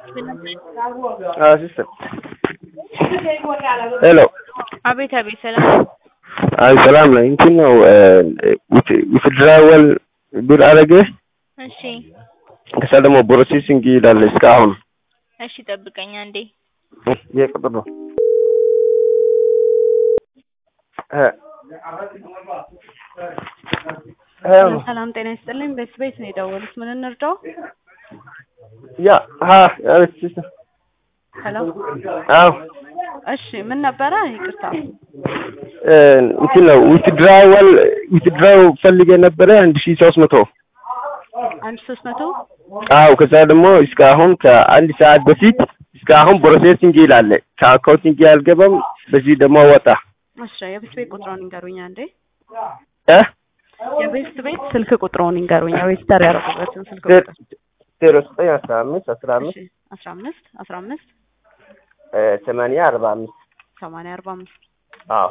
Sister. Hello. አቤት አቤት ሰላም አይ ሰላም ነኝ። እንትን ነው withdrawal ብር አደረገ። እሺ ከዛ ደግሞ ፕሮሰሲንግ ይላል እስካሁን። እሺ ጠብቀኝ አንዴ የቁጥር ነው ሰላም ጤና ይስጥልኝ። ቤት ነው የደወሉት። ምን እንርዳው? ያ ሲስተር ሄሎ አዎ እሺ ምን ነበረ? ይቅርታ እንትን ነው withdraw ፈልጌ ነበረ 1300 1300 አዎ ከዛ ደግሞ እስካሁን ከአንድ ሰዓት በፊት እስካሁን ፕሮሰሲንግ ይላል። ከአካውንቲንግ ያልገባም በዚህ ደግሞ ወጣ። እሺ የቤት ቁጥሩን ይንገሩኝ አንዴ። እ የቤት ስልክ ቁጥሩን ይንገሩኝ። ሬጅስተር ያደረጉበትን ስልክ ቁጥር 0915 15 15 8045 8045 አዎ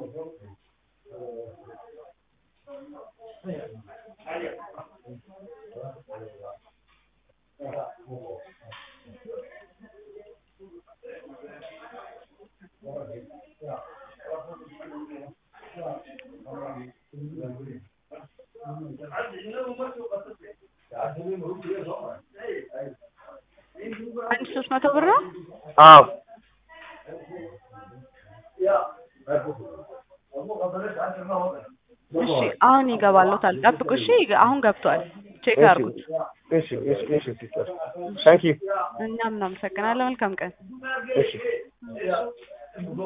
አንድ 300 ብር ነው። አዎ እሺ አሁን ይገባሉታል። ጠብቁ። እሺ አሁን ገብቷል። ቼክ አድርጉት። እሺ ሲስተር ታንክ ዩ። እኛም እናመሰግናለን። መልካም ቀን። እሺ